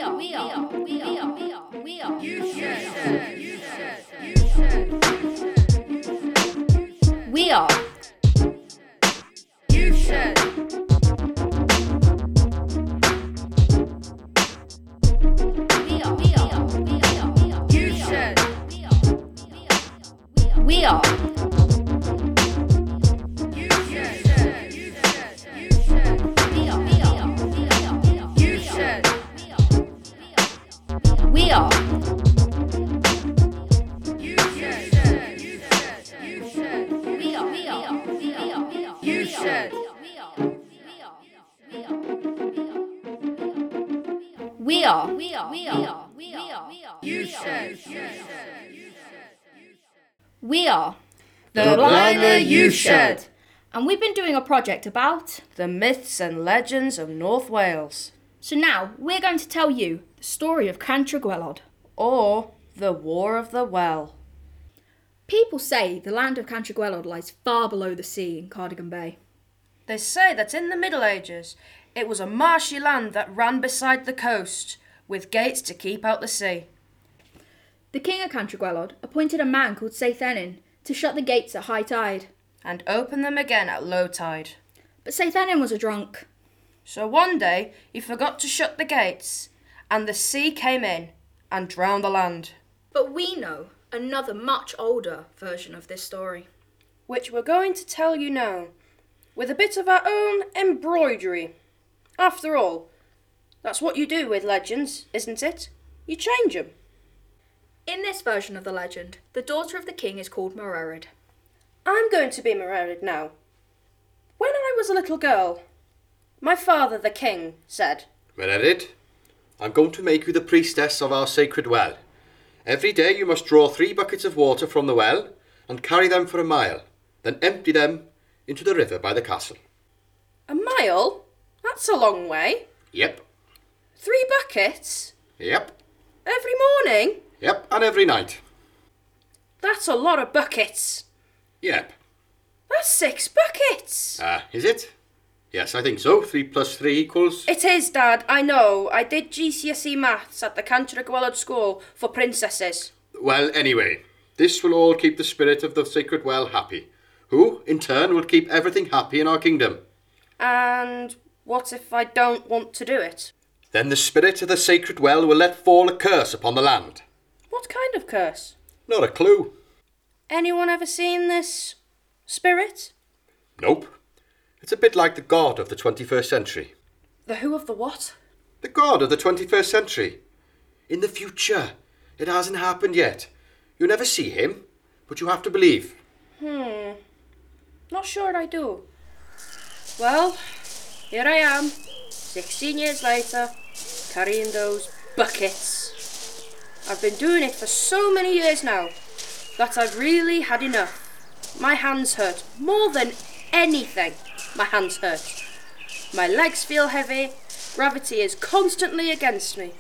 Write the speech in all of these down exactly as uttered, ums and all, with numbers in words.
are, we are, we are, we are, we are, we are. You should, you should, you should, you should. We are. You should. We are, we are, we are, we are. You should. We are. You should, you should, you should. We are, we are, we are, we are. You should. We are. You should, you should, you should. We are, we are, we are, we are. You should. We are, we are, we are, we are, we are. You should, you should. We are. The Blindner You Should. And we've been doing a project about. The myths and legends of North Wales. So now we're going to tell you the story of Cantre'r Gwaelod. Or the War of the Well. People say the land of Cantre'r Gwaelod lies far below the sea in Cardigan Bay. They say that in the Middle Ages, it was a marshy land that ran beside the coast, with gates to keep out the sea. The king of Cantre'r Gwaelod appointed a man called Seithenyn to shut the gates at high tide. And open them again at low tide. But Seithenyn was a drunk. So one day he forgot to shut the gates, and the sea came in and drowned the land. But we know another much older version of this story. Which we're going to tell you now, with a bit of our own embroidery. After all, that's what you do with legends, isn't it? You change them. In this version of the legend, the daughter of the king is called Mererid. I'm going to be Mererid now. When I was a little girl, my father, the king, said, Mererid, I'm going to make you the priestess of our sacred well. Every day you must draw three buckets of water from the well and carry them for a mile, then empty them into the river by the castle. A mile? That's a long way. Yep. Three buckets? Yep. Every morning? Yep, and every night. That's a lot of buckets. Yep. That's six buckets. Ah, uh, is it? Yes, I think so. Three plus three equals... It is, Dad, I know. I did G C S E maths at the Cantre'r Gwaelod school for princesses. Well, anyway, this will all keep the spirit of the sacred well happy, who, in turn, will keep everything happy in our kingdom. And what if I don't want to do it? Then the spirit of the sacred well will let fall a curse upon the land. What kind of curse? Not a clue. Anyone ever seen this spirit? Nope. It's a bit like the God of the twenty-first century. The who of the what? The God of the twenty-first century. In the future. It hasn't happened yet. You never see him, but you have to believe. Hmm. Not sure I do. Well, here I am, sixteen years later, carrying those buckets. I've been doing it for so many years now that I've really had enough. My hands hurt more than anything. My hands hurt. My legs feel heavy. Gravity is constantly against me.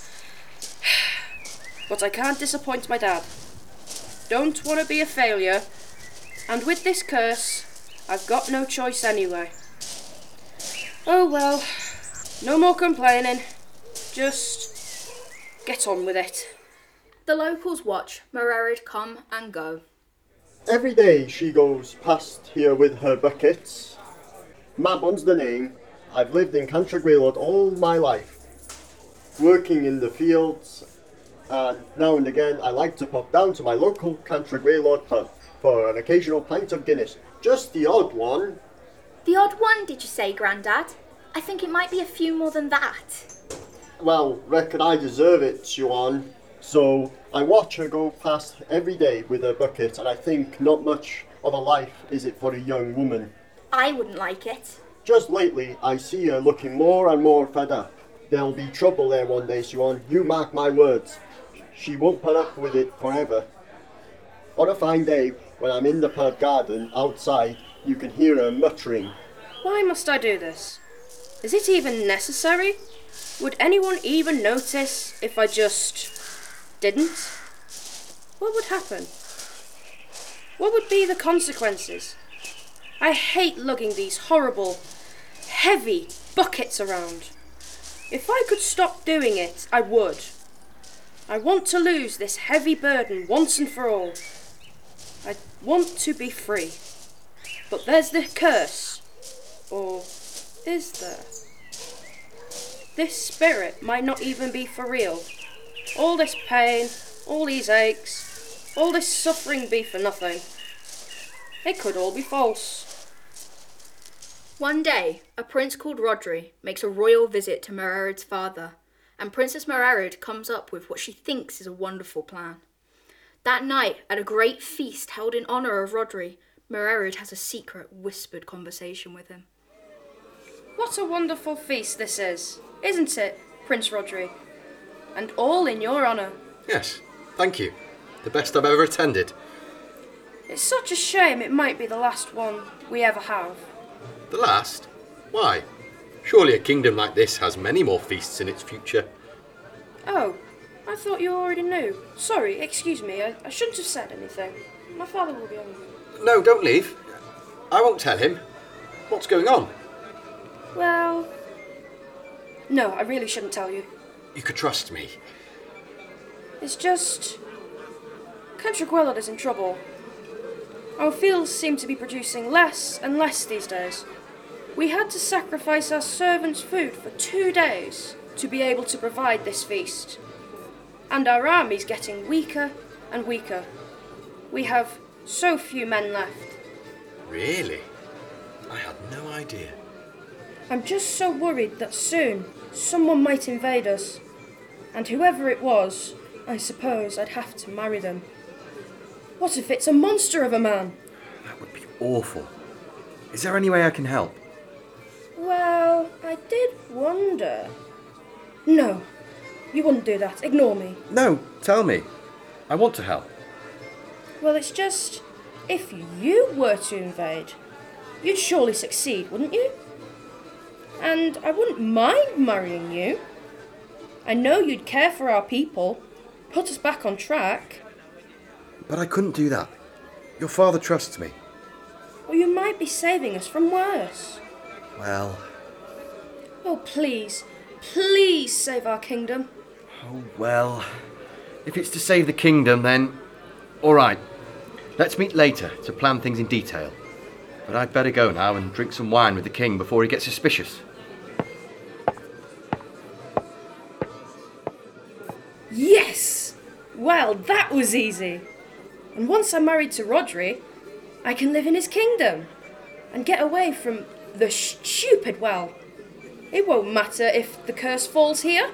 But I can't disappoint my dad. Don't want to be a failure. And with this curse, I've got no choice anyway. Oh well, no more complaining. Just get on with it. The locals watch Mererid come and go. Every day she goes past here with her buckets. Mabon's the name. I've lived in Cantre'r Gwaelod all my life, working in the fields, and now and again I like to pop down to my local Cantre'r Gwaelod pub for an occasional pint of Guinness. Just the odd one. The odd one, did you say, Grandad? I think it might be a few more than that. Well, reckon I deserve it, Siobhan. So I watch her go past every day with her bucket, and I think not much of a life is it for a young woman. I wouldn't like it. Just lately, I see her looking more and more fed up. There'll be trouble there one day, Siobhan. You mark my words. She won't put up with it forever. On a fine day, when I'm in the pub garden outside, you can hear her muttering. Why must I do this? Is it even necessary? Would anyone even notice if I just didn't? What would happen? What would be the consequences? I hate lugging these horrible, heavy buckets around. If I could stop doing it, I would. I want to lose this heavy burden once and for all. I want to be free. But there's the curse. Or is there? This spirit might not even be for real. All this pain, all these aches, all this suffering be for nothing. It could all be false. One day, a prince called Rodri makes a royal visit to Mererid's father, and Princess Mererid comes up with what she thinks is a wonderful plan. That night, at a great feast held in honour of Rodri, Mererid has a secret, whispered conversation with him. What a wonderful feast this is, isn't it, Prince Rodri? And all in your honour. Yes, thank you. The best I've ever attended. It's such a shame it might be the last one we ever have. The last? Why? Surely a kingdom like this has many more feasts in its future. Oh, I thought you already knew. Sorry, excuse me, I, I shouldn't have said anything. My father will be angry. No, don't leave. I won't tell him. What's going on? Well... No, I really shouldn't tell you. You could trust me. It's just... Country Gwelod is in trouble. Our fields seem to be producing less and less these days. We had to sacrifice our servants' food for two days to be able to provide this feast. And our army's getting weaker and weaker. We have so few men left. Really? I had no idea. I'm just so worried that soon someone might invade us. And whoever it was, I suppose I'd have to marry them. What if it's a monster of a man? That would be awful. Is there any way I can help? Well, I did wonder. No, you wouldn't do that. Ignore me. No, tell me. I want to help. Well, it's just, if you were to invade, you'd surely succeed, wouldn't you? And I wouldn't mind marrying you. I know you'd care for our people, put us back on track. But I couldn't do that. Your father trusts me. Or you might be saving us from worse. Well... Oh, please, please save our kingdom. Oh, well... If it's to save the kingdom, then... All right. Let's meet later to plan things in detail. But I'd better go now and drink some wine with the king before he gets suspicious. Yes! Well, that was easy. And once I'm married to Rodri, I can live in his kingdom and get away from the stupid well. It won't matter if the curse falls here.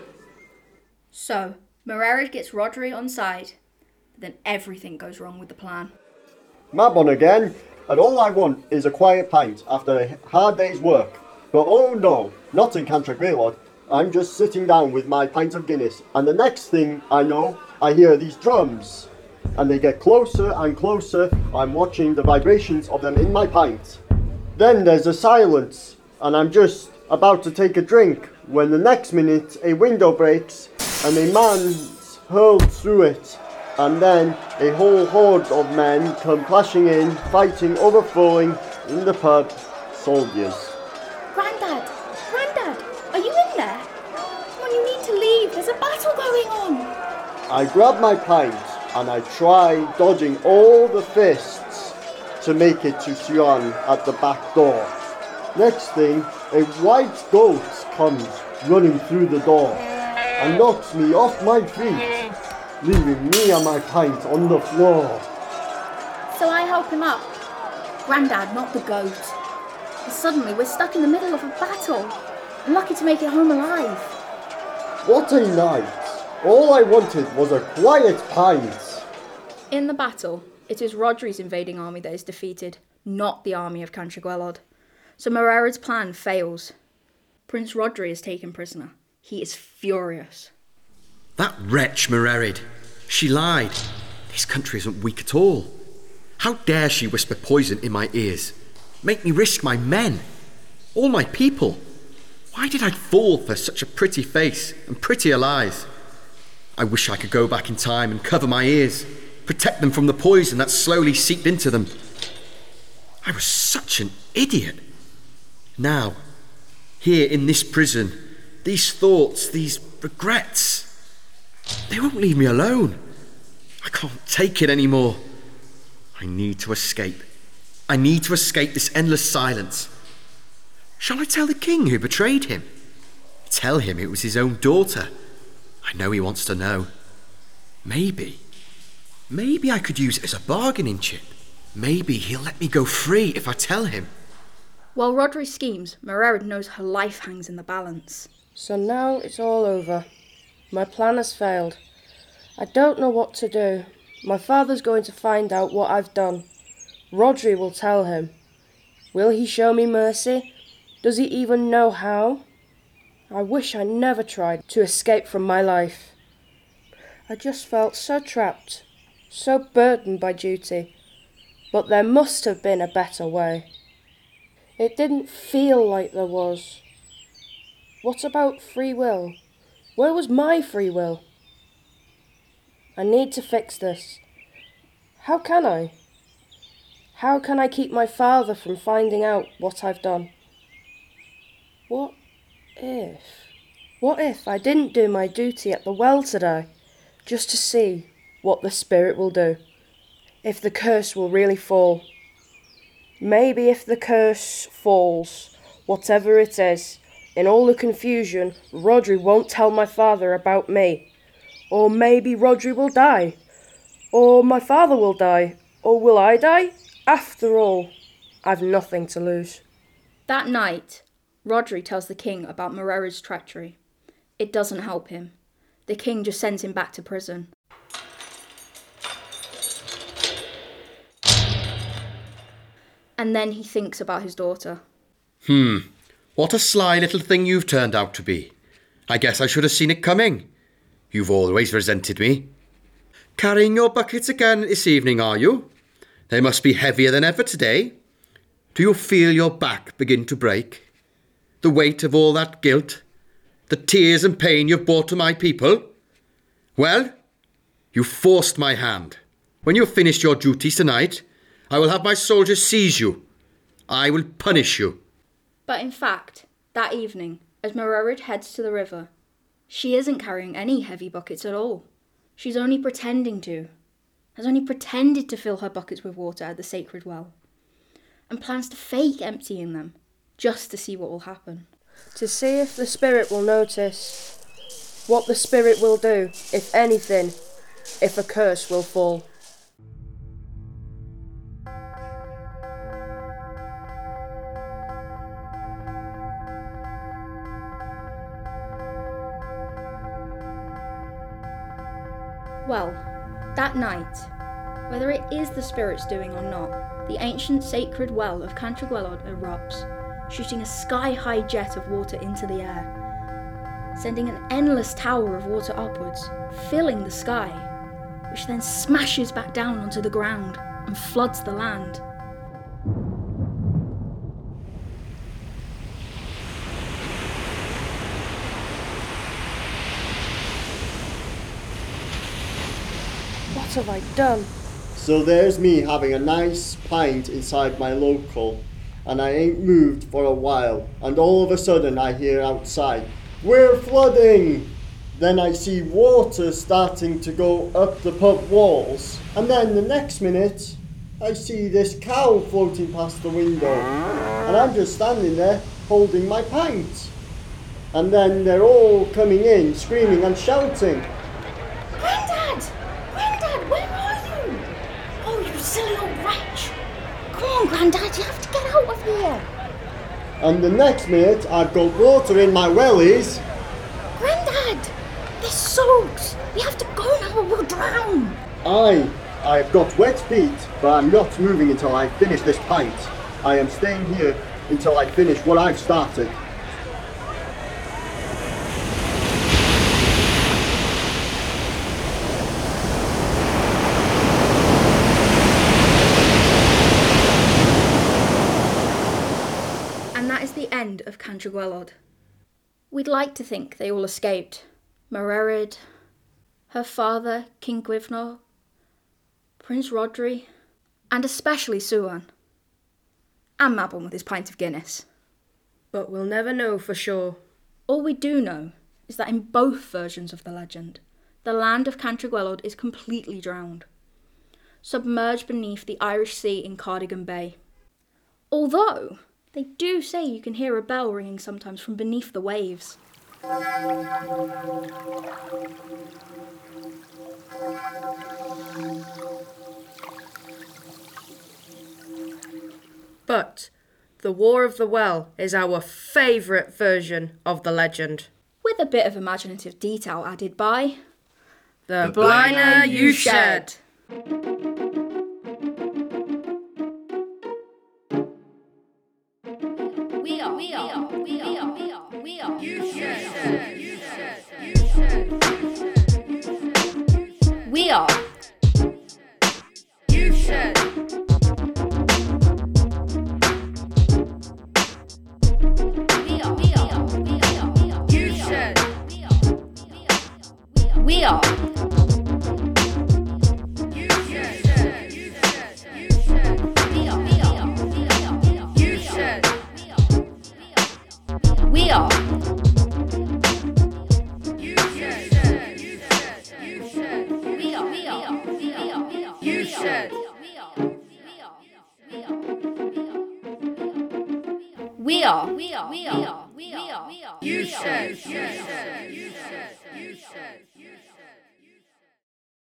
So, Mererid gets Rodri on side, but then everything goes wrong with the plan. Mabon again, and all I want is a quiet pint after a hard day's work. But oh no, not in Cantrec Gaylord. I'm just sitting down with my pint of Guinness, and the next thing I know, I hear these drums. And they get closer and closer. I'm watching the vibrations of them in my pint. Then there's a silence, and I'm just about to take a drink, when the next minute a window breaks, and a man's hurled through it. And then a whole horde of men come clashing in, fighting, overflowing in the pub. Soldiers. Grandad! Grandad! Are you in there? Come on, you need to leave. There's a battle going on. I grab my pint and I try dodging all the fists to make it to Sion at the back door. Next thing, a white goat comes running through the door and knocks me off my feet, leaving me and my pint on the floor. So I help him up. Grandad, not the goat. And suddenly we're stuck in the middle of a battle. I'm lucky to make it home alive. What a night! All I wanted was a quiet pint. In the battle, it is Rodri's invading army that is defeated, not the army of Cantrec Gaylord. So Mererid's plan fails. Prince Rodri is taken prisoner. He is furious. That wretch, Mererid. She lied. This country isn't weak at all. How dare she whisper poison in my ears? Make me risk my men. All my people. Why did I fall for such a pretty face and prettier lies? I wish I could go back in time and cover my ears, protect them from the poison that slowly seeped into them. I was such an idiot. Now, here in this prison, these thoughts, these regrets, they won't leave me alone. I can't take it anymore. I need to escape. I need to escape this endless silence. Shall I tell the king who betrayed him? Tell him it was his own daughter. I know he wants to know. Maybe, maybe I could use it as a bargaining chip. Maybe he'll let me go free if I tell him. While Rhodri schemes, Mererid knows her life hangs in the balance. So now it's all over. My plan has failed. I don't know what to do. My father's going to find out what I've done. Rhodri will tell him. Will he show me mercy? Does he even know how? I wish I never tried to escape from my life. I just felt so trapped, so burdened by duty. But there must have been a better way. It didn't feel like there was. What about free will? Where was my free will? I need to fix this. How can I? How can I keep my father from finding out what I've done? What if? What if I didn't do my duty at the well today, just to see what the spirit will do? If the curse will really fall. Maybe if the curse falls, whatever it is, in all the confusion, Rhodri won't tell my father about me. Or maybe Rhodri will die. Or my father will die. Or will I die? After all, I've nothing to lose. That night, Rhodri tells the king about Mererid's treachery. It doesn't help him. The king just sends him back to prison. And then he thinks about his daughter. Hmm, what a sly little thing you've turned out to be. I guess I should have seen it coming. You've always resented me. Carrying your buckets again this evening, are you? They must be heavier than ever today. Do you feel your back begin to break? The weight of all that guilt? The tears and pain you've brought to my people? Well, you forced my hand. When you've finished your duties tonight, I will have my soldiers seize you. I will punish you. But in fact, that evening, as Mererid heads to the river, she isn't carrying any heavy buckets at all. She's only pretending to, has only pretended to fill her buckets with water at the sacred well, and plans to fake emptying them, just to see what will happen. To see if the spirit will notice, what the spirit will do, if anything, if a curse will fall. Well, that night, whether it is the spirits doing or not, the ancient sacred well of Cantragwelod erupts, shooting a sky-high jet of water into the air, sending an endless tower of water upwards, filling the sky, which then smashes back down onto the ground and floods the land. What have I done? So there's me having a nice pint inside my local, and I ain't moved for a while, and all of a sudden I hear outside, "We're flooding!" Then I see water starting to go up the pub walls, and then the next minute I see this cow floating past the window, and I'm just standing there holding my pint. And then they're all coming in, screaming and shouting. Grandad! Grandad, where are you? Oh, you silly old wretch! Come on, Grandad, you have to get out of here! And the next minute I've got water in my wellies. Grandad! They're soaked! We have to go now or we'll drown! Aye, I've got wet feet, but I'm not moving until I finish this pint. I am staying here until I finish what I've started. And that is the end of Cantragwelod. We'd like to think they all escaped. Mererid, her father, King Gwynfor, Prince Rhodri, and especially Siuan. And Mabon with his pint of Guinness. But we'll never know for sure. All we do know is that in both versions of the legend, the land of Cantreguelod is completely drowned, submerged beneath the Irish Sea in Cardigan Bay. Although, they do say you can hear a bell ringing sometimes from beneath the waves. But the War of the Well is our favourite version of the legend. With a bit of imaginative detail added by The, the Bliner You Shed. We are, we are, we are, we are, we are, we are. You shed, you shed, you shed, you shed. We are. You shed. We are, we are, we are, we are. You shed. We are. You shed, you shed, you shed. We are, we are, we are, we are. You shed. We are. You shed, you shed, you shed. We are, we are, we are, we are. You shed. We are, we are, we are, we are, we are. You shed, you shed.